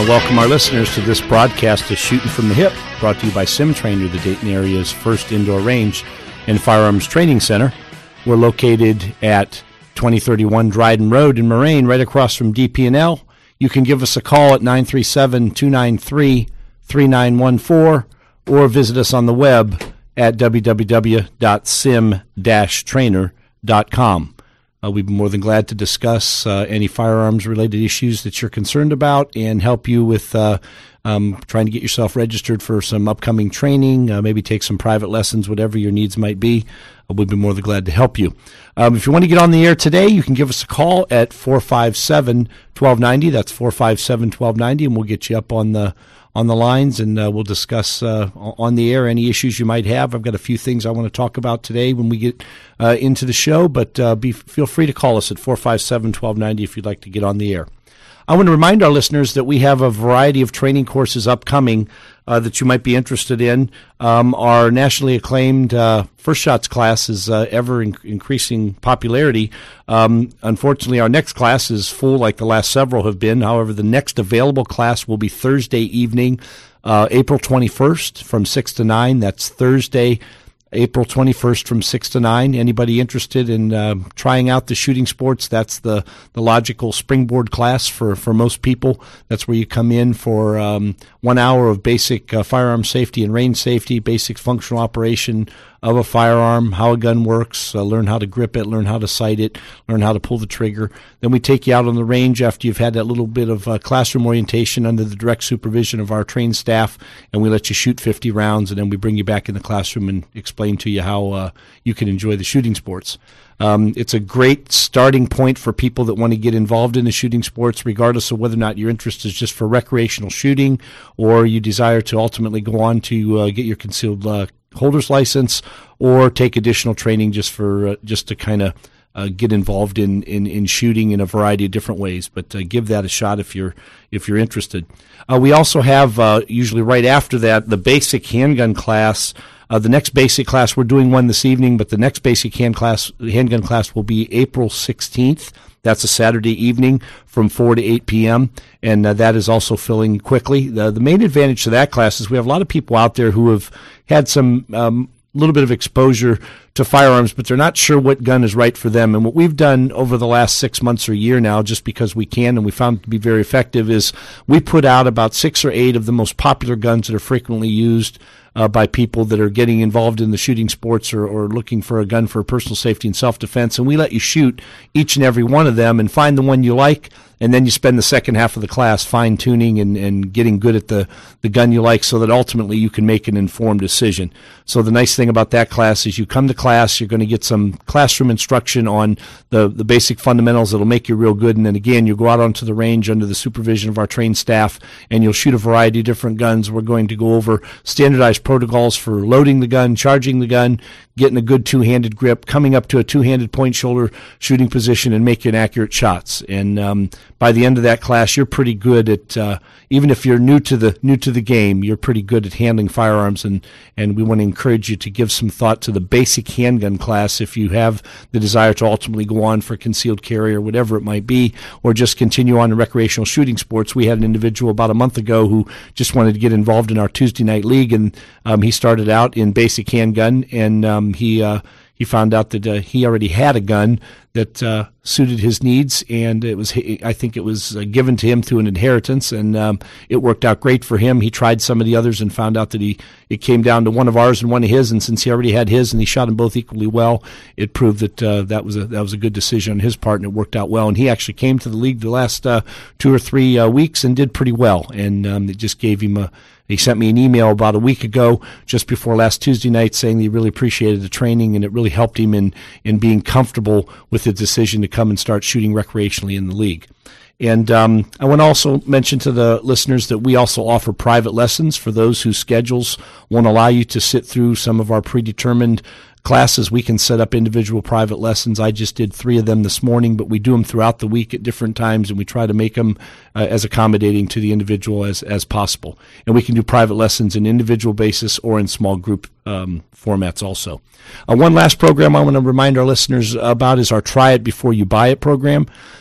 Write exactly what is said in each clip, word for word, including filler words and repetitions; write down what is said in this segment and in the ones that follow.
want to welcome our listeners to this broadcast of Shooting from the Hip, brought to you by Sim Trainer, the Dayton area's first indoor range and firearms training center. We're located at twenty thirty-one Dryden Road in Moraine, right across from D P and L. You can give us a call at nine three seven, two nine three, three nine one four or visit us on the web at w w w dot sim dash trainer dot com. Uh, we'd be more than glad to discuss uh, any firearms-related issues that you're concerned about and help you with uh, um, trying to get yourself registered for some upcoming training, uh, maybe take some private lessons, whatever your needs might be. Uh, we'd be more than glad to help you. Um, if you want to get on the air today, you can give us a call at four five seven, one two nine zero. That's four five seven, one two nine zero, and we'll get you up on the on the lines, and uh, we'll discuss uh, on the air any issues you might have. I've got a few things I want to talk about today when we get uh, into the show, but uh, be, feel free to call us at four five seven, one two nine zero if you'd like to get on the air. I want to remind our listeners that we have a variety of training courses upcoming uh, that you might be interested in. Um, our nationally acclaimed uh, First Shots class is uh, ever in- increasing popularity. Um, unfortunately, our next class is full like the last several have been. However, the next available class will be Thursday evening, uh, April twenty-first from six to nine. That's Thursday, April twenty-first from six to nine. Anybody interested in uh, trying out the shooting sports, that's the, the logical springboard class for, for most people. That's where you come in for um, one hour of basic uh, firearm safety and range safety, basic functional operation of a firearm, how a gun works, uh, learn how to grip it, learn how to sight it, learn how to pull the trigger. Then we take you out on the range after you've had that little bit of uh, classroom orientation under the direct supervision of our trained staff, and we let you shoot fifty rounds, and then we bring you back in the classroom and explain to you how uh, you can enjoy the shooting sports. Um, it's a great starting point for people that want to get involved in the shooting sports, regardless of whether or not your interest is just for recreational shooting or you desire to ultimately go on to uh, get your concealed uh, holder's license or take additional training just for uh, just to kind of uh, get involved in, in, in shooting in a variety of different ways. But uh, give that a shot if you're if you're interested. Uh, we also have uh, usually right after that the basic handgun class. Uh, the next basic class, we're doing one this evening, but the next basic hand class, handgun class will be April sixteenth. That's a Saturday evening from four to eight p.m., and uh, that is also filling quickly. The, the main advantage to that class is we have a lot of people out there who have had some um, little bit of exposure to firearms, but they're not sure what gun is right for them. And what we've done over the last six months or a year now, just because we can and we found it to be very effective, is we put out about six or eight of the most popular guns that are frequently used Uh, by people that are getting involved in the shooting sports or, or looking for a gun for personal safety and self-defense, and we let you shoot each and every one of them and find the one you like, and then you spend the second half of the class fine-tuning and, and getting good at the, the gun you like so that ultimately you can make an informed decision. So the nice thing about that class is you come to class, you're going to get some classroom instruction on the, the basic fundamentals that'll make you real good, and then again, you'll go out onto the range under the supervision of our trained staff, and you'll shoot a variety of different guns. We're going to go over standardized protocols for loading the gun, charging the gun, getting a good two-handed grip, coming up to a two-handed point shoulder shooting position, and making accurate shots. And um, by the end of that class, you're pretty good at, uh, even if you're new to the new to the game, you're pretty good at handling firearms. And, and we want to encourage you to give some thought to the basic handgun class if you have the desire to ultimately go on for concealed carry or whatever it might be, or just continue on in recreational shooting sports. We had an individual about a month ago who just wanted to get involved in our Tuesday night league, and um, he started out in basic handgun, and um, he uh, he found out that uh, he already had a gun that uh, suited his needs, and it was I think it was uh, given to him through an inheritance, and um, it worked out great for him. He tried some of the others and found out that he it came down to one of ours and one of his, and since he already had his and he shot them both equally well, it proved that uh, that was a that was a good decision on his part, and it worked out well. And he actually came to the league the last uh, two or three uh, weeks and did pretty well, and um, it just gave him a. He sent me an email about a week ago, just before last Tuesday night, saying that he really appreciated the training and it really helped him in, in being comfortable with the decision to come and start shooting recreationally in the league. And um, I want to also mention to the listeners that we also offer private lessons for those whose schedules won't allow you to sit through some of our predetermined classes. We can set up individual private lessons. I just did three of them this morning, but we do them throughout the week at different times, and we try to make them uh, as accommodating to the individual as, as possible. And we can do private lessons in individual basis or in small group um, formats also. Uh, one last program I want to remind our listeners about is our Try It Before You Buy It program.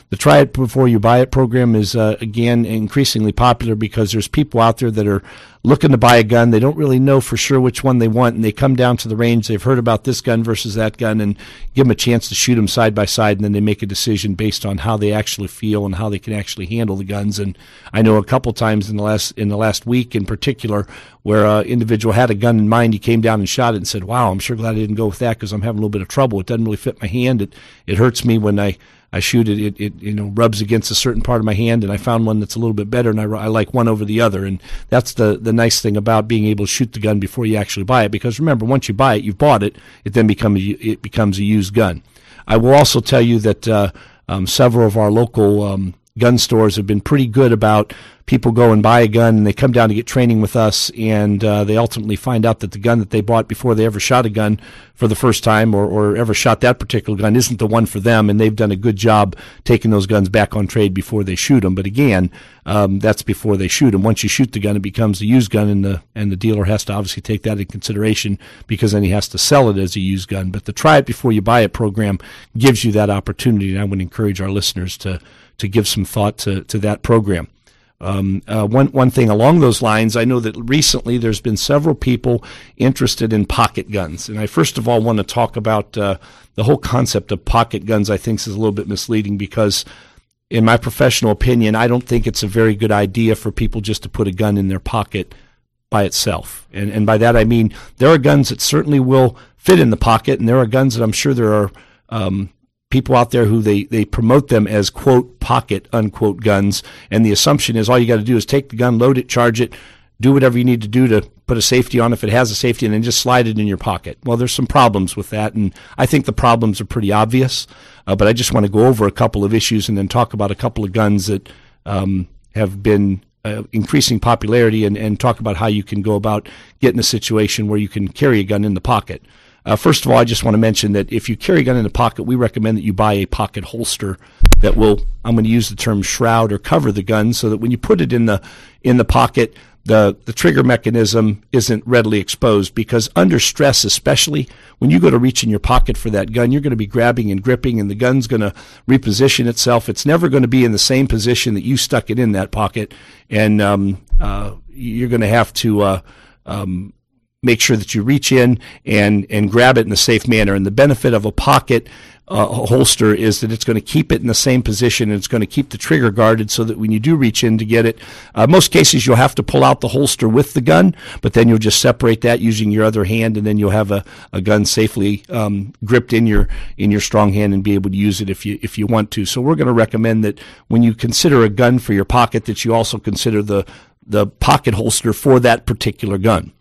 The Try It Before You Buy It program is, uh, again, increasingly popular because there's people out there that are looking to buy a gun. They don't really know for sure which one they want, and they come down to the range. They've heard about this gun versus that gun and give them a chance to shoot them side by side, and then they make a decision based on how they actually feel and how they can actually handle the guns. And I know a couple times in the last in the last week in particular where an individual had a gun in mind. He came down and shot it and said, wow, I'm sure glad I didn't go with that because I'm having a little bit of trouble. It doesn't really fit my hand. It, it hurts me when I I shoot it, it, it, you know, rubs against a certain part of my hand, and I found one that's a little bit better, and I, I like one over the other. And that's the, the nice thing about being able to shoot the gun before you actually buy it, because remember, once you buy it, you've bought it, it then become a, it becomes a used gun. I will also tell you that uh, um, several of our local um, gun stores have been pretty good about people go and buy a gun, and they come down to get training with us, and uh, they ultimately find out that the gun that they bought before they ever shot a gun for the first time or, or ever shot that particular gun isn't the one for them, and they've done a good job taking those guns back on trade before they shoot them. But again, um, that's before they shoot them. Once you shoot the gun, it becomes a used gun, and the and the dealer has to obviously take that into consideration because then he has to sell it as a used gun. But the Try It Before You Buy It program gives you that opportunity, and I would encourage our listeners to to give some thought to, to that program. Um, uh, one one thing along those lines, I know that recently there's been several people interested in pocket guns, and I first of all want to talk about uh, the whole concept of pocket guns. I think is a little bit misleading because, in my professional opinion, I don't think it's a very good idea for people just to put a gun in their pocket by itself. And and by that I mean there are guns that certainly will fit in the pocket, and there are guns that I'm sure there are um, people out there who they, they promote them as, quote, pocket, unquote, guns, and the assumption is all you got to do is take the gun, load it, charge it, do whatever you need to do to put a safety on if it has a safety, and then just slide it in your pocket. Well, there's some problems with that, and I think the problems are pretty obvious, uh, but I just want to go over a couple of issues and then talk about a couple of guns that um, have been uh, increasing popularity and, and talk about how you can go about getting a situation where you can carry a gun in the pocket. Uh, first of all, I just want to mention that if you carry a gun in the pocket, we recommend that you buy a pocket holster that will, I'm going to use the term shroud or cover the gun so that when you put it in the in the pocket, the, the trigger mechanism isn't readily exposed, because under stress especially, when you go to reach in your pocket for that gun, you're going to be grabbing and gripping, and the gun's going to reposition itself. It's never going to be in the same position that you stuck it in that pocket, and um, uh, you're going to have to uh, um, make sure that you reach in and, and grab it in a safe manner. And the benefit of a pocket uh, holster is that it's going to keep it in the same position, and it's going to keep the trigger guarded so that when you do reach in to get it, uh, most cases you'll have to pull out the holster with the gun, but then you'll just separate that using your other hand, and then you'll have a, a gun safely um, gripped in your in your strong hand and be able to use it if you if you want to. So we're going to recommend that when you consider a gun for your pocket, that you also consider the the pocket holster for that particular gun.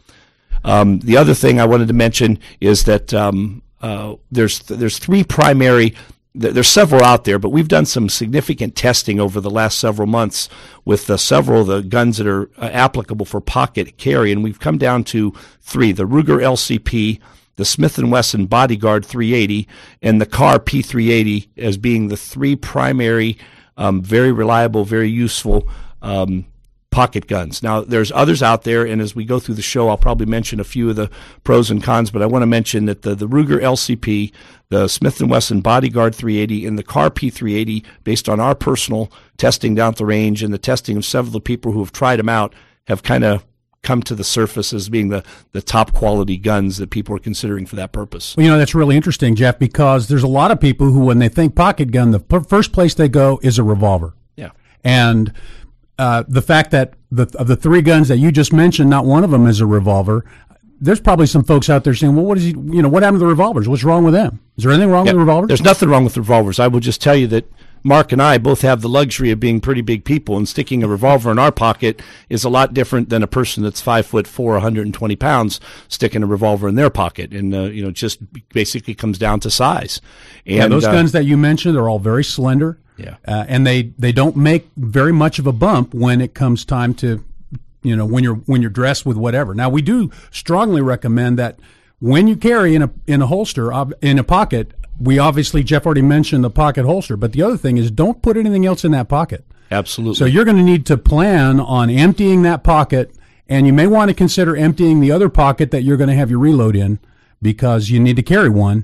Um, the other thing I wanted to mention is that um, uh, there's there's three primary. There's several out there, but we've done some significant testing over the last several months with uh, several of the guns that are uh, applicable for pocket carry, and we've come down to three: the Ruger L C P, the Smith and Wesson Bodyguard three eighty, and the Kahr P three eighty as being the three primary, um, very reliable, very useful Um, pocket guns. Now, there's others out there, and as we go through the show, I'll probably mention a few of the pros and cons, but I want to mention that the, the Ruger L C P, the Smith and Wesson Bodyguard three eighty, and the Kahr P three eighty, based on our personal testing down at the range and the testing of several of the people who have tried them out, have kind of come to the surface as being the, the top quality guns that people are considering for that purpose. Well, you know, that's really interesting, Jeff, because there's a lot of people who, when they think pocket gun, the p- first place they go is a revolver. Yeah. And Uh, the fact that the, of the three guns that you just mentioned, not one of them is a revolver. There's probably some folks out there saying, well, what is he, you know, what happened to the revolvers? What's wrong with them? Is there anything wrong yeah, with the revolvers? There's nothing wrong with the revolvers. I will just tell you that Mark and I both have the luxury of being pretty big people, and sticking a revolver in our pocket is a lot different than a person that's five foot four, one hundred twenty pounds, sticking a revolver in their pocket. And, uh, you know, it just basically comes down to size. And yeah, those uh, guns that you mentioned are all very slender. Yeah. Uh, and they, they don't make very much of a bump when it comes time to, you know, when you're when you're dressed with whatever. Now, we do strongly recommend that when you carry in a in a holster, in a pocket, we obviously, Jeff already mentioned the pocket holster, but the other thing is don't put anything else in that pocket. Absolutely. So you're going to need to plan on emptying that pocket, and you may want to consider emptying the other pocket that you're going to have your reload in, because you need to carry one. Yeah.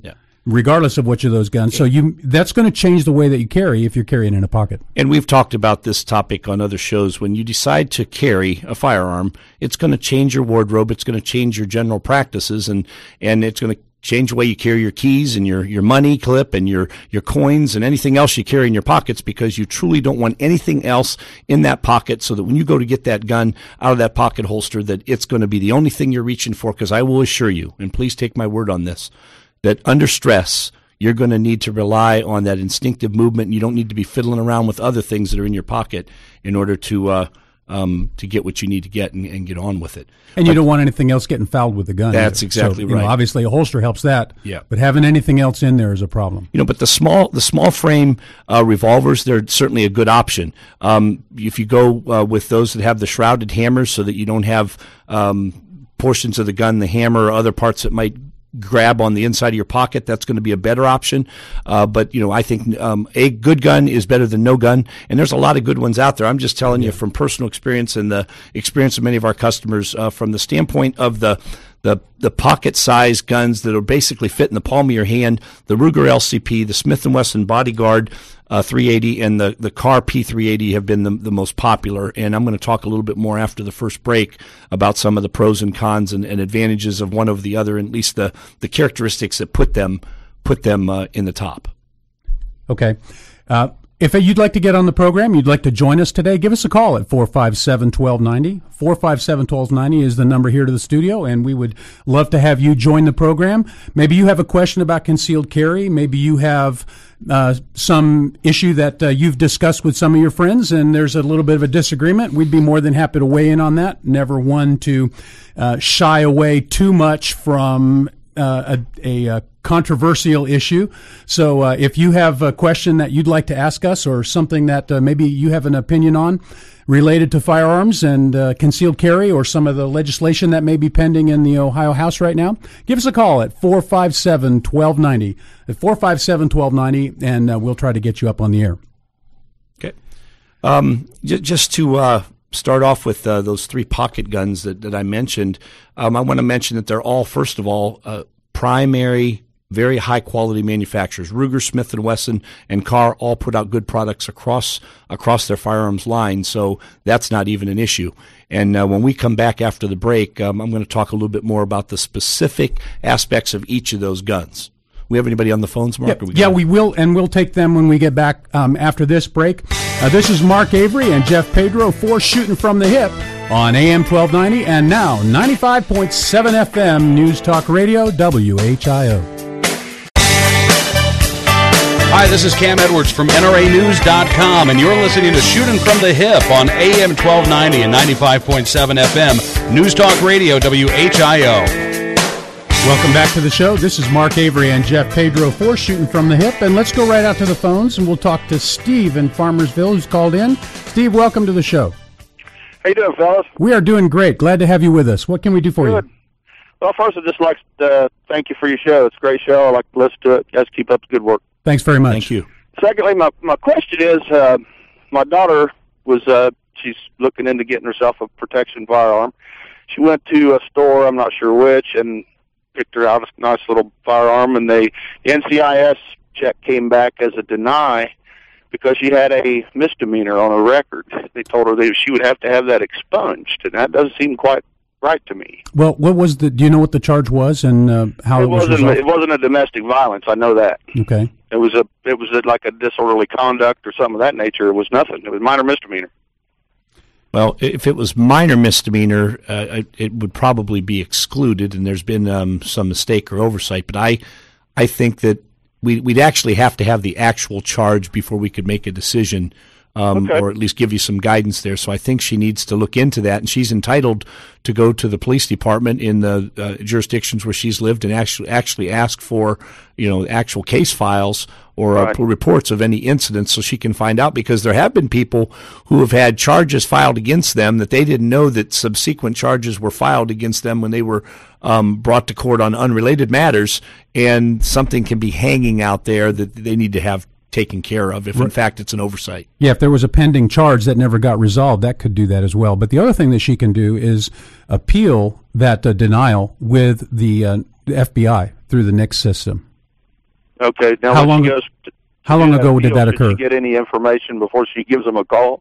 regardless of which of those guns. So you that's going to change the way that you carry if you're carrying in a pocket. And we've talked about this topic on other shows. When you decide to carry a firearm, it's going to change your wardrobe. It's going to change your general practices, and, and it's going to change the way you carry your keys and your, your money clip and your, your coins and anything else you carry in your pockets, because you truly don't want anything else in that pocket, so that when you go to get that gun out of that pocket holster, that it's going to be the only thing you're reaching for. Because I will assure you, and please take my word on this, that under stress, you're going to need to rely on that instinctive movement, and you don't need to be fiddling around with other things that are in your pocket in order to uh, um, to get what you need to get and, and get on with it. And but, you don't want anything else getting fouled with the gun. That's either. exactly so, you right. know, obviously, a holster helps that. Yeah. But having anything else in there is a problem. You know, but the small the small frame uh, revolvers, they're certainly a good option. Um, if you go uh, with those that have the shrouded hammers, so that you don't have um, portions of the gun, the hammer, or other parts that might grab on the inside of your pocket, that's going to be a better option. Uh, but, you know, I think um, a good gun is better than no gun, and there's a lot of good ones out there. I'm just telling you from personal experience and the experience of many of our customers, uh, from the standpoint of the the the pocket-sized guns that will basically fit in the palm of your hand, the Ruger L C P, the Smith and Wesson Bodyguard uh, three eighty, and the, the K A R P three eighty have been the, the most popular. And I'm going to talk a little bit more after the first break about some of the pros and cons and, and advantages of one over the other, and at least the, the characteristics that put them put them uh, in the top. Okay. Uh, if you'd like to get on the program, you'd like to join us today, give us a call at four five seven, one two nine zero. four five seven, one two nine zero is the number here to the studio, and we would love to have you join the program. Maybe you have a question about concealed carry. Maybe you have uh, some issue that uh, you've discussed with some of your friends, and there's a little bit of a disagreement. We'd be more than happy to weigh in on that. Never one to uh, shy away too much from uh, a, a, a controversial issue. So uh, if you have a question that you'd like to ask us, or something that uh, maybe you have an opinion on related to firearms and uh, concealed carry, or some of the legislation that may be pending in the Ohio House right now, give us a call at four five seven, one two nine zero, at four five seven, one two nine zero, and uh, we'll try to get you up on the air. Okay. Um, j- just to uh, start off with uh, those three pocket guns that, that I mentioned, um, I want to mention that they're all, first of all, uh, primary, very high-quality manufacturers. Ruger, Smith and Wesson, and K A R all put out good products across across their firearms line, so that's not even an issue. And uh, when we come back after the break, um, I'm going to talk a little bit more about the specific aspects of each of those guns. We have anybody on the phones, Mark? Yeah, we, yeah, we will, and we'll take them when we get back um, after this break. Uh, this is Mark Avery and Jeff Pedro for Shooting from the Hip on A M twelve ninety, and now ninety-five point seven F M News Talk Radio, W H I O. Hi, this is Cam Edwards from N R A news dot com, and you're listening to Shooting from the Hip on A M twelve ninety and ninety-five point seven F M News Talk Radio, W H I O. Welcome back to the show. This is Mark Avery and Jeff Pedro for Shooting from the Hip, and let's go right out to the phones, and we'll talk to Steve in Farmersville, who's called in. Steve, welcome to the show. How you doing, fellas? We are doing great. Glad to have you with us. What can we do for Good. you? Well, first, I'd just like to uh, thank you for your show. It's a great show. I like to listen to it. You guys keep up the good work. Thanks very much. Thank you. Secondly, my, my question is, uh, my daughter was, uh, she's looking into getting herself a protection firearm. She went to a store, I'm not sure which, and picked her out a nice little firearm, and they, the N C I S check came back as a deny because she had a misdemeanor on her record. They told her that she would have to have that expunged, and that doesn't seem quite right to me. Well, what was the? Do you know what the charge was and uh, how it, it was wasn't? resolved? It wasn't a domestic violence. I know that. Okay. It was a. It was a, like a disorderly conduct or something of that nature. It was nothing. It was minor misdemeanor. Well, if it was minor misdemeanor, uh, it would probably be excluded, and there's been um, some mistake or oversight. But I, I think that we, we'd actually have to have the actual charge before we could make a decision, um, okay. or at least give you some guidance there. So I think she needs to look into that, and she's entitled to go to the police department in the uh, jurisdictions where she's lived and actually actually ask for, you know, actual case files or uh, right. reports of any incidents so she can find out, because there have been people who have had charges filed against them that they didn't know that subsequent charges were filed against them when they were um, brought to court on unrelated matters, and something can be hanging out there that they need to have taken care of if, in fact, it's an oversight. Yeah, if there was a pending charge that never got resolved, that could do that as well. But the other thing that she can do is appeal that uh, denial with the uh, F B I through the N I C S system. Okay. Now, How when long- she goes to, How long to ago did appeal, that Did occur? she get any information before she gives them a call?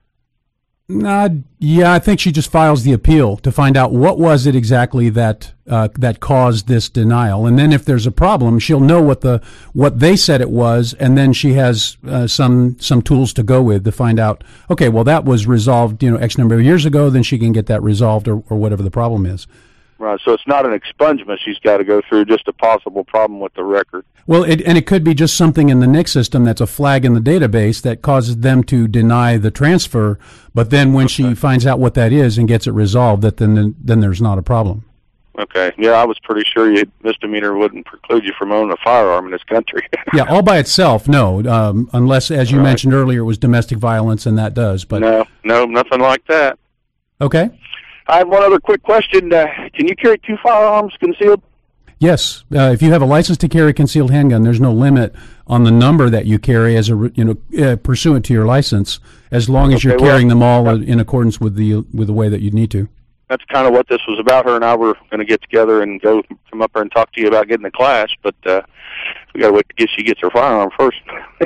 Uh, yeah, I think she just files the appeal to find out what was it exactly that uh, that caused this denial, and then if there's a problem, she'll know what the what they said it was, and then she has uh, some some tools to go with to find out. Okay, well that was resolved, you know, X number of years ago. Then she can get that resolved, or, or whatever the problem is. Right. So it's not an expungement she's got to go through, just a possible problem with the record. Well, it, and it could be just something in the N I C system that's a flag in the database that causes them to deny the transfer. But then when she finds out what that is and gets it resolved, that then then there's not a problem. Okay. Yeah, I was pretty sure you misdemeanor wouldn't preclude you from owning a firearm in this country. Yeah, all by itself, no, um, unless, as you Right. mentioned earlier, it was domestic violence, and that does. But no, no, nothing like that. okay, I have one other quick question. Uh, can you carry two firearms concealed? yes, uh, if you have a license to carry a concealed handgun, there's no limit on the number that you carry as a re- you know uh, pursuant to your license, as long as you're Okay, well, carrying them all in accordance with the with the way that you need to. That's kind of what this was about. Her and I were going to get together and go come up there and talk to you about getting the class, but uh, we got to wait to get she gets her firearm first.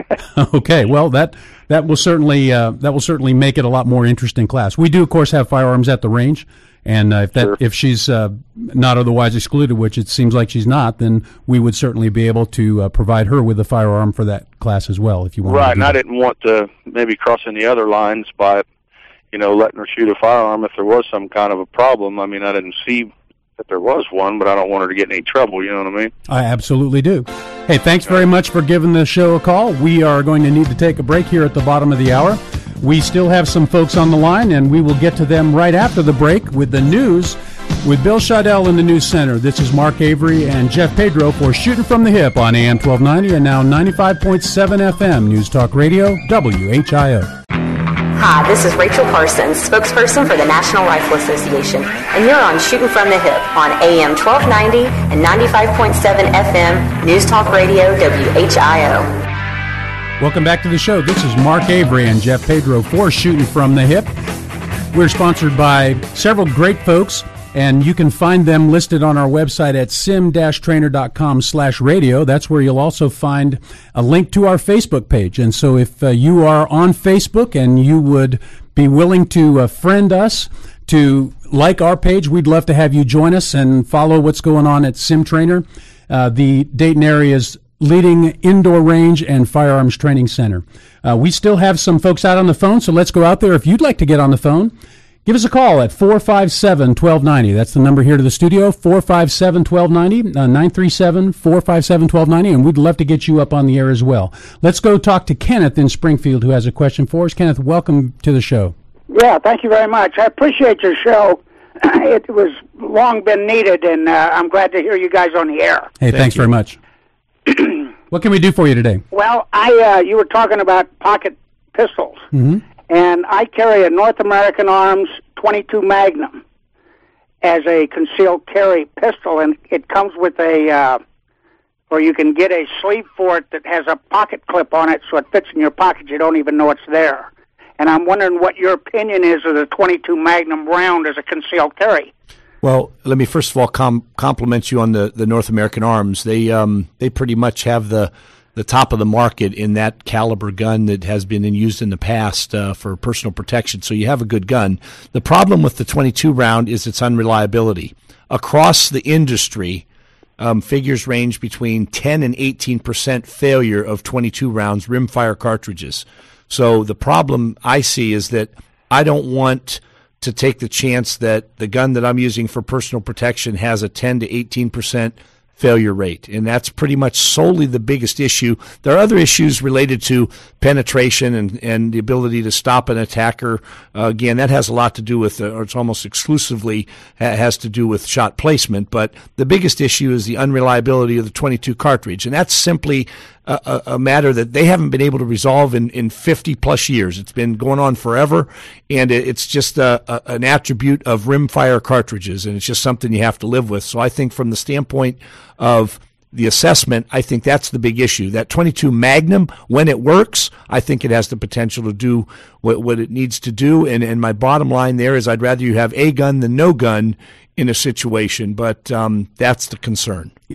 Okay, well that that will certainly uh, that will certainly make it a lot more interesting class. We do, of course, have firearms at the range, and uh, if that Sure. if she's uh, not otherwise excluded, which it seems like she's not, then we would certainly be able to uh, provide her with a firearm for that class as well. If you want, Right, to do and I that. didn't want to maybe cross any other lines by, you know, letting her shoot a firearm if there was some kind of a problem. I mean, I didn't see that there was one, but I don't want her to get in any trouble, you know what I mean? I absolutely do. Hey, thanks very much for giving the show a call. We are going to need to take a break here at the bottom of the hour. We still have some folks on the line, and we will get to them right after the break with the news with Bill Scheidel in the News Center. This is Mark Avery and Jeff Pedro for Shooting from the Hip on A M twelve ninety and now ninety-five point seven F M News Talk Radio, W H I O. Hi, this is Rachel Parsons, spokesperson for the National Rifle Association, and you're on Shooting from the Hip on A M twelve ninety and ninety-five point seven F M News Talk Radio, W H I O. Welcome back to the show. This is Mark Avery and Jeff Pedro for Shooting from the Hip. We're sponsored by several great folks, and you can find them listed on our website at sim dash trainer dot com slash radio. That's where you'll also find a link to our Facebook page. And so if uh, you are on Facebook and you would be willing to uh, friend us, to like our page, we'd love to have you join us and follow what's going on at Sim Trainer, uh, the Dayton area's leading indoor range and firearms training center. Uh, we still have some folks out on the phone, so let's go out there. If you'd like to get on the phone, give us a call at four five seven, one two nine zero. That's the number here to the studio, four five seven, one two nine zero, uh, nine three seven, four five seven, one two nine zero, and we'd love to get you up on the air as well. Let's go talk to Kenneth in Springfield, who has a question for us. Kenneth, welcome to the show. Yeah, thank you very much. I appreciate your show. It was long been needed, and uh, I'm glad to hear you guys on the air. Hey, thanks very much. What can we do for you today? Well, I uh, you were talking about pocket pistols, Mm-hmm. and I carry a North American Arms twenty-two Magnum as a concealed carry pistol, and it comes with a, uh, or you can get a sleeve for it that has a pocket clip on it, so it fits in your pocket. You don't even know it's there. And I'm wondering what your opinion is of the twenty-two Magnum round as a concealed carry. Well, let me first of all com- compliment you on the, the North American Arms. They um, they pretty much have the the top of the market in that caliber gun that has been in, used in the past uh, for personal protection. So you have a good gun. The problem with the twenty-two round is its unreliability. Across the industry, um, figures range between ten and eighteen percent failure of twenty-two rounds rimfire cartridges. So the problem I see is that I don't want to take the chance that the gun that I'm using for personal protection has a ten to eighteen percent failure rate, and that's pretty much solely the biggest issue. There are other issues related to penetration and, and the ability to stop an attacker. Uh, again, that has a lot to do with, uh, or it's almost exclusively ha- has to do with shot placement, but the biggest issue is the unreliability of the twenty-two cartridge, and that's simply a, a matter that they haven't been able to resolve in, in fifty plus years. It's been going on forever, and it, it's just a, a, an attribute of rimfire cartridges, and it's just something you have to live with. So I think from the standpoint of the assessment, I think that's the big issue. That twenty-two Magnum, when it works, I think it has the potential to do what, what it needs to do. And, and my bottom line there is I'd rather you have a gun than no gun in a situation, but um, that's the concern.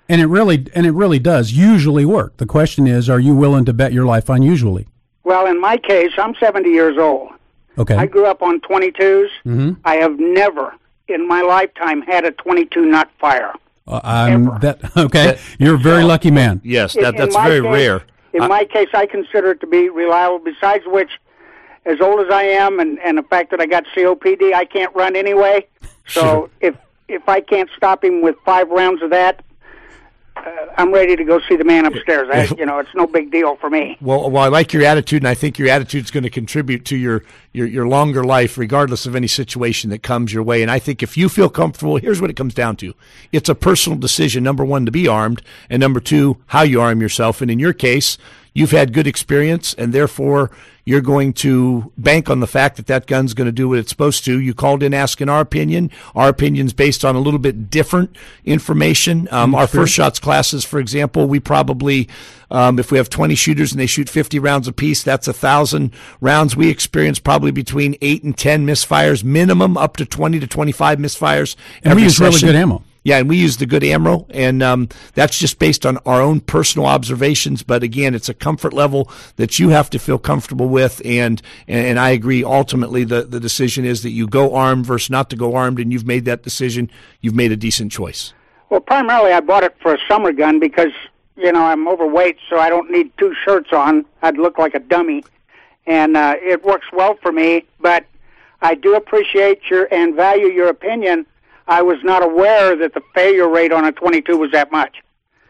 And it really and it really does usually work. The question is, are you willing to bet your life on usually? Well, in my case, I'm seventy years old. Okay. I grew up on twenty-twos. Mm-hmm. I have never in my lifetime had a twenty-two nut fire. Uh, I'm Ever. that okay. That, You're a very lucky man. Yes, In- that, in that's my very case- rare. In I- my case, I consider it to be reliable. Besides which, as old as I am, and, and the fact that I got C O P D, I can't run anyway. So Sure. if if I can't stop him with five rounds of that, uh, I'm ready to go see the man upstairs. I, you know, it's no big deal for me. Well, well, I like your attitude, and I think your attitude is going to contribute to your, your, your longer life, regardless of any situation that comes your way. And I think if you feel comfortable, here's what it comes down to. It's a personal decision, number one, to be armed, and number two, how you arm yourself. And in your case, you've had good experience, and therefore you're going to bank on the fact that that gun's going to do what it's supposed to. You called in asking our opinion. Our opinion's based on a little bit different information. Um, our first shots classes, for example, we probably, um, if we have twenty shooters and they shoot fifty rounds apiece, that's one thousand rounds. We experience probably between eight and ten misfires, minimum up to twenty to twenty-five misfires. And every we use really session. good ammo. Yeah, and we use the good ammo, and um, that's just based on our own personal observations. But again, it's a comfort level that you have to feel comfortable with, and and I agree. Ultimately, the, the decision is that you go armed versus not to go armed, and you've made that decision. You've made a decent choice. Well, primarily I bought it for a summer gun because, you know, I'm overweight, so I don't need two shirts on. I'd look like a dummy, and uh, it works well for me. But I do appreciate your and value your opinion. I was not aware that the failure rate on a twenty-two was that much.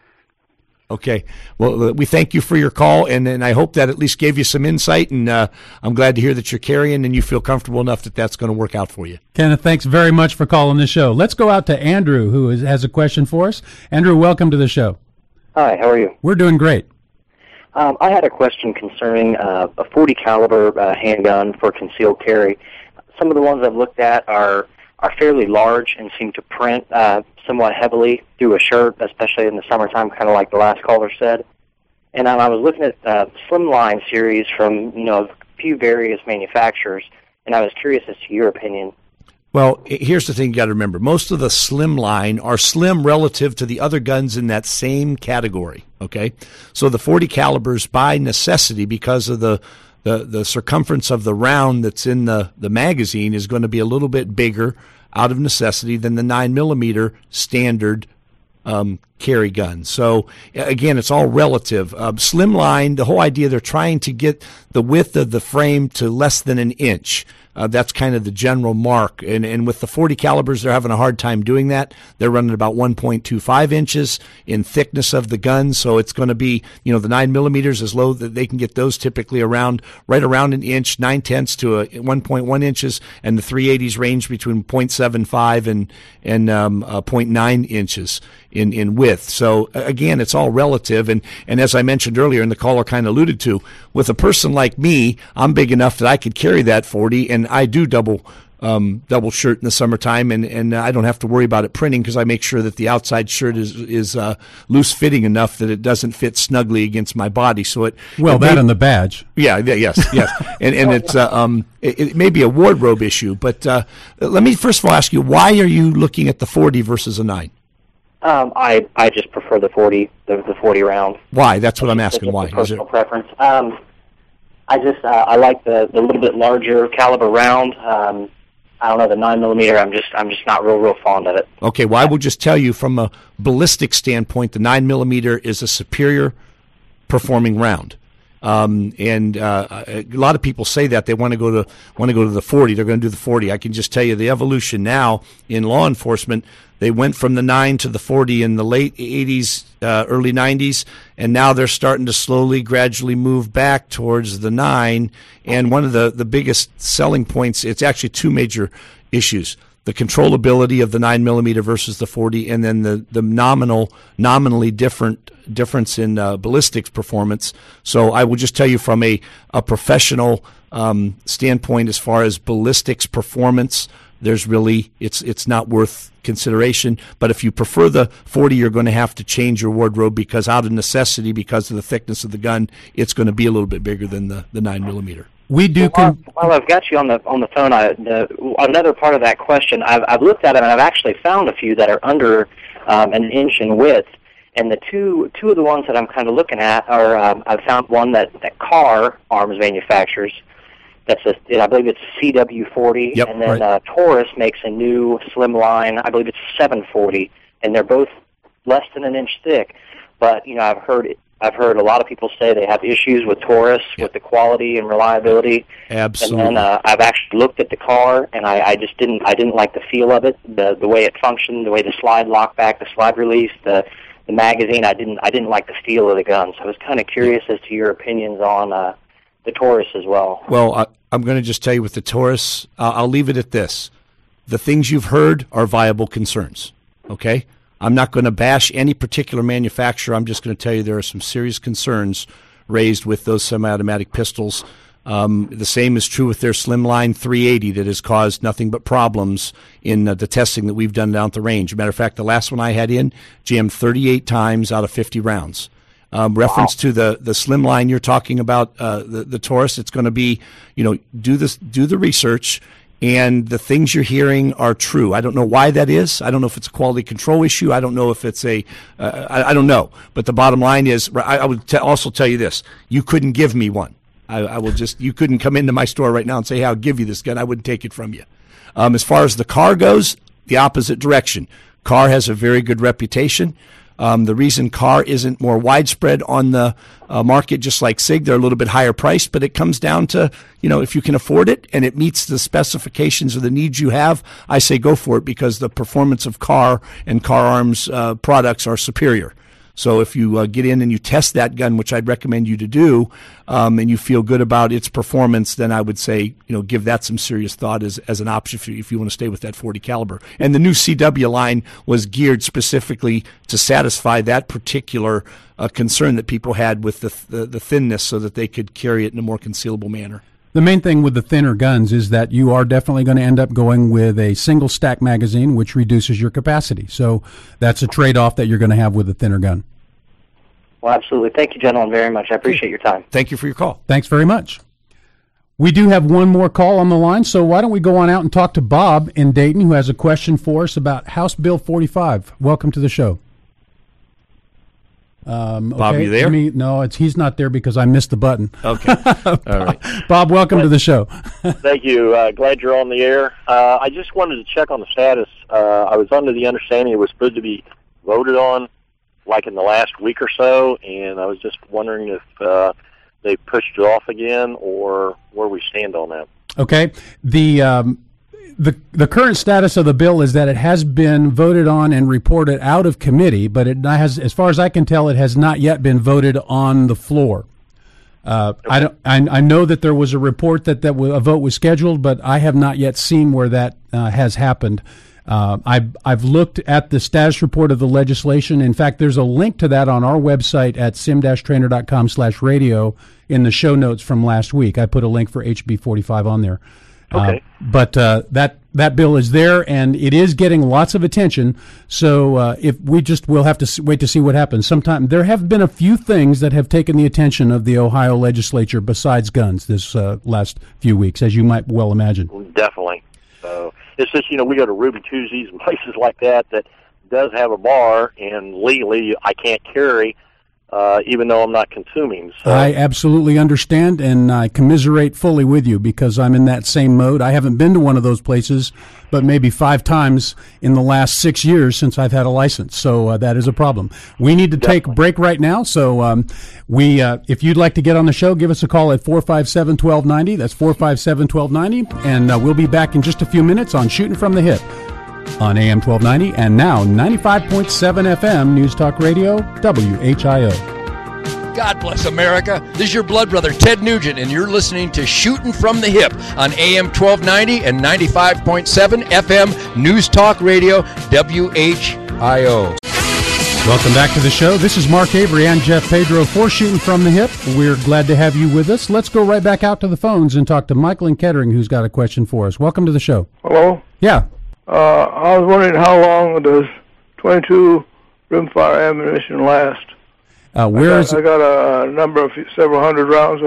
Okay. Well, we thank you for your call, and, and I hope that at least gave you some insight, and uh, I'm glad to hear that you're carrying and you feel comfortable enough that that's going to work out for you. Kenneth, thanks very much for calling the show. Let's go out to Andrew, who is, has a question for us. Andrew, welcome to the show. Hi, how are you? We're doing great. Um, I had a question concerning uh, a forty caliber uh, handgun for concealed carry. Some of the ones I've looked at are are fairly large and seem to print uh, somewhat heavily through a shirt, especially in the summertime, kind of like the last caller said. And um, I was looking at uh, Slimline series from, you know, a few various manufacturers, and I was curious as to your opinion. Well, here's the thing you got to remember. Most of the slim line are slim relative to the other guns in that same category, okay? So the forty calibers, by necessity, because of the The, the circumference of the round that's in the, the magazine is going to be a little bit bigger out of necessity than the nine millimeter standard um, carry gun. So, again, it's all relative. Uh, Slimline, the whole idea, they're trying to get the width of the frame to less than an inch. Uh, that's kind of the general mark. And, and with the forty calibers, they're having a hard time doing that. They're running about one point two five inches in thickness of the gun. So it's going to be, you know, the nine millimeters is low that they can get those typically around, right around an inch, nine tenths to a one point one inches. And the three eighties range between zero point seven five and, and, um, uh, zero point nine inches in, in width. So again, it's all relative. And, and as I mentioned earlier, and the caller kind of alluded to, with a person like me, I'm big enough that I could carry that forty, and I do double um, double shirt in the summertime, and, and I don't have to worry about it printing because I make sure that the outside shirt is is uh, loose fitting enough that it doesn't fit snugly against my body. So it well it that may, and the badge. Yeah, yeah yes, yes, and and it's uh, um it, it may be a wardrobe issue, but uh, let me first of all ask you, why are you looking at the forty versus a nine? Um, I I just prefer the forty the, the forty round. Why? That's what I'm It's asking. just Why? a personal Is it? preference. Um, I just uh, I like the, the little bit larger caliber round. Um, I don't know, the nine millimeter. I'm just I'm just not real real fond of it. Okay, well, I will just tell you from a ballistic standpoint, the nine millimeter is a superior performing round. Um, and uh, a lot of people say that they want to go to want to go to the forty. They're going to do the forty. I can just tell you the evolution now in law enforcement. They went from the nine to the forty in the late eighties, uh, early nineties, and now they're starting to slowly, gradually move back towards the nine. And one of the, the biggest selling points, it's actually two major issues: the controllability of the nine millimeter versus the forty, and then the, the nominal, nominally different difference in uh, ballistics performance. So I will just tell you from a, a professional um, standpoint, as far as ballistics performance, there's really, it's it's not worth consideration. But if you prefer the forty, you're going to have to change your wardrobe because out of necessity, because of the thickness of the gun, it's going to be a little bit bigger than the, the nine millimeter. We do. While, Con- while I've got you on the on the phone, I, the, another part of that question, I've, I've looked at it and I've actually found a few that are under um, an inch in width. And the two two of the ones that I'm kind of looking at are um, I've found one that that Car Arms manufactures. That's a I believe it's a C W forty, yep, and then right. uh, Taurus makes a new slim line. I believe it's seven forty, and they're both less than an inch thick. But you know, I've heard it. I've heard a lot of people say they have issues with Taurus, yep. with the quality and reliability. Absolutely. And then uh, I've actually looked at the car, and I, I just didn't. I didn't like the feel of it, the the way it functioned, the way the slide lock back, the slide release, the the magazine. I didn't. I didn't like the feel of the gun. So I was kind of curious as to your opinions on uh, the Taurus as well. Well, I, I'm going to just tell you with the Taurus, uh, I'll leave it at this: the things you've heard are viable concerns. Okay. I'm not going to bash any particular manufacturer. I'm just going to tell you there are some serious concerns raised with those semi-automatic pistols. Um, the same is true with their Slimline three eighty that has caused nothing but problems in uh, the testing that we've done down at the range. Matter of fact, the last one I had in jammed thirty-eight times out of fifty rounds. Um, reference wow. to the, the Slimline you're talking about, uh, the, the Taurus, it's going to be, you know, do this, do the research. And the things you're hearing are true. I don't know why that is. I don't know if it's a quality control issue. I don't know if it's a, uh, I, I don't know. But the bottom line is, I, I would t- also tell you this. You couldn't give me one. I, I will just, you couldn't come into my store right now and say, hey, I'll give you this gun. I wouldn't take it from you. Um, as far as the Car goes, the opposite direction. Car has a very good reputation. Um, the reason Car isn't more widespread on the uh, market, just like SIG, they're a little bit higher priced, but it comes down to, you know, if you can afford it and it meets the specifications or the needs you have, I say go for it because the performance of Car and Car Arms uh, products are superior. So if you uh, get in and you test that gun, which I'd recommend you to do, um, and you feel good about its performance, then I would say, you know, give that some serious thought as as an option if you, if you want to stay with that forty caliber. And the new C W line was geared specifically to satisfy that particular uh, concern that people had with the, the the thinness, so that they could carry it in a more concealable manner. The main thing with the thinner guns is that you are definitely going to end up going with a single stack magazine, which reduces your capacity. So that's a trade-off that you're going to have with a thinner gun. Well, absolutely. Thank you, gentlemen, very much. I appreciate your time. Thank you for your call. Thanks very much. We do have one more call on the line, so why don't we go on out and talk to Bob in Dayton, who has a question for us about House Bill forty-five. Welcome to the show. Um, okay. Bob, you there? Me, no, it's he's not there because I missed the button. Okay. All right. Bob, welcome to the show. Thank you. Uh, glad you're on the air. Uh, I just wanted to check on the status. Uh, I was under the understanding it was supposed to be voted on like in the last week or so, and I was just wondering if uh, they pushed it off again or where we stand on that. Okay. The um, the the current status of the bill is that it has been voted on and reported out of committee, but it has, as far as I can tell, it has not yet been voted on the floor. Uh, okay. I don't. I, I know that there was a report that that a vote was scheduled, but I have not yet seen where that uh, has happened. Uh, I've, I've looked at the status report of the legislation. In fact, there's a link to that on our website at sim dash trainer dot com slash radio in the show notes from last week. I put a link for H B forty-five on there. Okay. Uh, but uh, that that bill is there, and it is getting lots of attention. So uh, if we just we'll have to wait to see what happens. Sometime there have been a few things that have taken the attention of the Ohio legislature besides guns this uh, last few weeks, as you might well imagine. Definitely. So it's just, you know, we go to Ruby Tuesdays and places like that that does have a bar, and legally I can't carry, uh, even though I'm not consuming. So. I absolutely understand, and I commiserate fully with you because I'm in that same mode. I haven't been to one of those places, but maybe five times in the last six years since I've had a license. So uh, that is a problem. We need to Definitely. take a break right now. So um, we, uh, if you'd like to get on the show, give us a call at four five seven, one two nine zero. That's four five seven, one two nine zero. And uh, we'll be back in just a few minutes on Shooting from the Hip on A M twelve ninety and now ninety-five point seven F M News Talk Radio, W H I O. God bless America. This is your blood brother, Ted Nugent, and you're listening to Shooting from the Hip on A M twelve ninety and ninety-five point seven F M News Talk Radio, W H I O. Welcome back to the show. This is Mark Avery and Jeff Pedro for Shooting from the Hip. We're glad to have you with us. Let's go right back out to the phones and talk to Michael in Kettering, who's got a question for us. Welcome to the show. Hello? Yeah. Uh, I was wondering how long does twenty-two rimfire ammunition last? Uh, where I got, is I got a number of several hundred rounds of them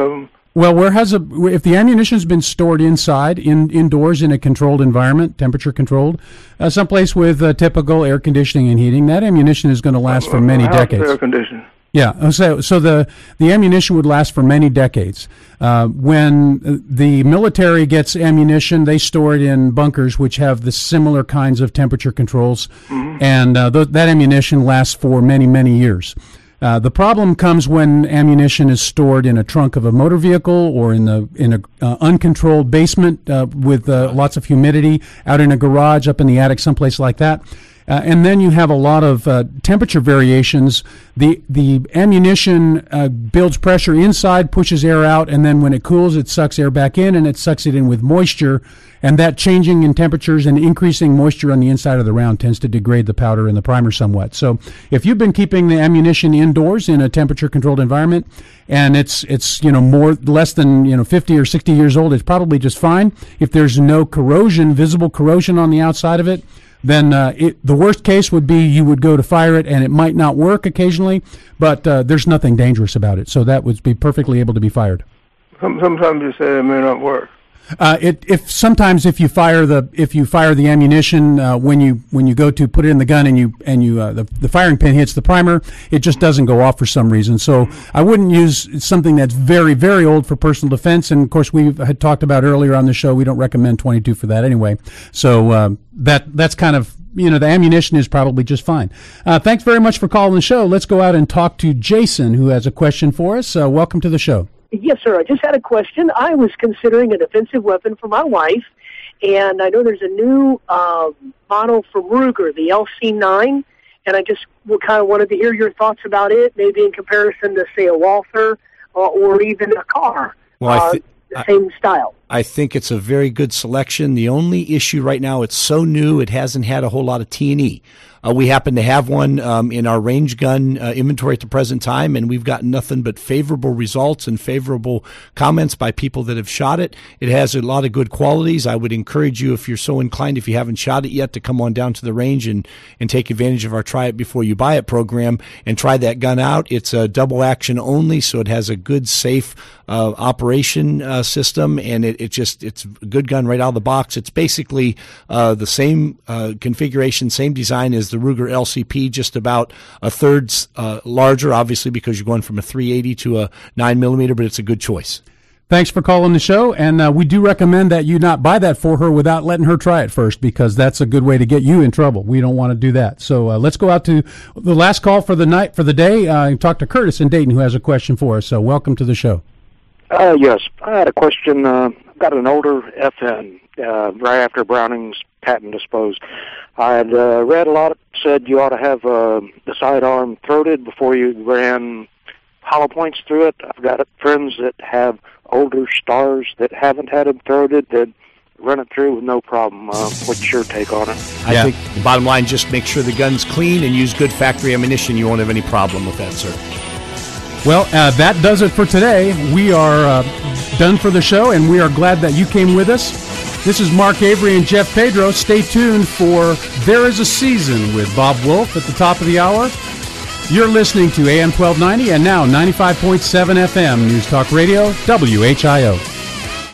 Well, where has a if the ammunition's been stored inside, in indoors in a controlled environment, temperature controlled, uh, someplace with uh, typical air conditioning and heating, that ammunition is going to last for many House decades. Air conditioning. Yeah, so so the the ammunition would last for many decades. Uh, when the military gets ammunition, they store it in bunkers which have the similar kinds of temperature controls, mm-hmm. and uh, th- that ammunition lasts for many many years. Uh, the problem comes when ammunition is stored in a trunk of a motor vehicle or in the in a uh, uncontrolled basement uh, with uh, lots of humidity, out in a garage, up in the attic, someplace like that. Uh, and then you have a lot of uh, temperature variations. The the ammunition uh, builds pressure inside, pushes air out, and then when it cools, it sucks air back in, and it sucks it in with moisture. And that changing in temperatures and increasing moisture on the inside of the round tends to degrade the powder and the primer somewhat. So if you've been keeping the ammunition indoors in a temperature-controlled environment, and it's it's you know more less than you know fifty or sixty years old, it's probably just fine. If there's no corrosion, visible corrosion on the outside of it, then uh, it, the worst case would be you would go to fire it and it might not work occasionally, but uh, there's nothing dangerous about it. So that would be perfectly able to be fired. Sometimes you say it may not work. Uh, it, if sometimes if you fire the if you fire the ammunition uh, when you when you go to put it in the gun and you and you uh, the the firing pin hits the primer, it just doesn't go off for some reason. So I wouldn't use something that's very very old for personal defense. And of course we had talked about earlier on the show, we don't recommend twenty-two for that anyway. So uh, that that's kind of you know the ammunition is probably just fine. Uh, thanks very much for calling the show. Let's go out and talk to Jason, who has a question for us. Uh, welcome to the show. Yes, sir. I just had a question. I was considering a defensive weapon for my wife, and I know there's a new uh, model from Ruger, the L C nine, and I just kind of wanted to hear your thoughts about it, maybe in comparison to, say, a Walther uh, or even a car, well, I th- uh, the same I, style. I think it's a very good selection. The only issue right now, it's so new, it hasn't had a whole lot of T and E. Uh, we happen to have one um, in our range gun uh, inventory at the present time, and we've gotten nothing but favorable results and favorable comments by people that have shot it. It has a lot of good qualities. I would encourage you, if you're so inclined, if you haven't shot it yet, to come on down to the range and, and take advantage of our Try It Before You Buy It program and try that gun out. It's a double action only, so it has a good, safe uh, operation uh, system, and it, it just it's a good gun right out of the box. It's basically uh, the same uh, configuration, same design as the Ruger L C P, just about a third uh, larger, obviously, because you're going from a three eighty to a nine millimeter, but it's a good choice. Thanks for calling the show, and uh, we do recommend that you not buy that for her without letting her try it first, because that's a good way to get you in trouble. We don't want to do that. So uh, let's go out to the last call for the night, for the day, uh, and talk to Curtis in Dayton, who has a question for us. So welcome to the show. Uh, yes, I had a question. Uh, I've got an older F N, uh, right after Browning's patent disposed. I had uh, read a lot, said you ought to have uh, the sidearm throated before you ran hollow points through it. I've got friends that have older stars that haven't had them throated that run it through with no problem. Uh, what's your take on it? I Yeah. think the bottom line, just make sure the gun's clean and use good factory ammunition. You won't have any problem with that, sir. Well, uh, that does it for today. We are uh, done for the show, and we are glad that you came with us. This is Mark Avery and Jeff Pedro. Stay tuned for There Is a Season with Bob Wolf at the top of the hour. You're listening to A M twelve ninety and now ninety-five point seven F M News Talk Radio, W H I O.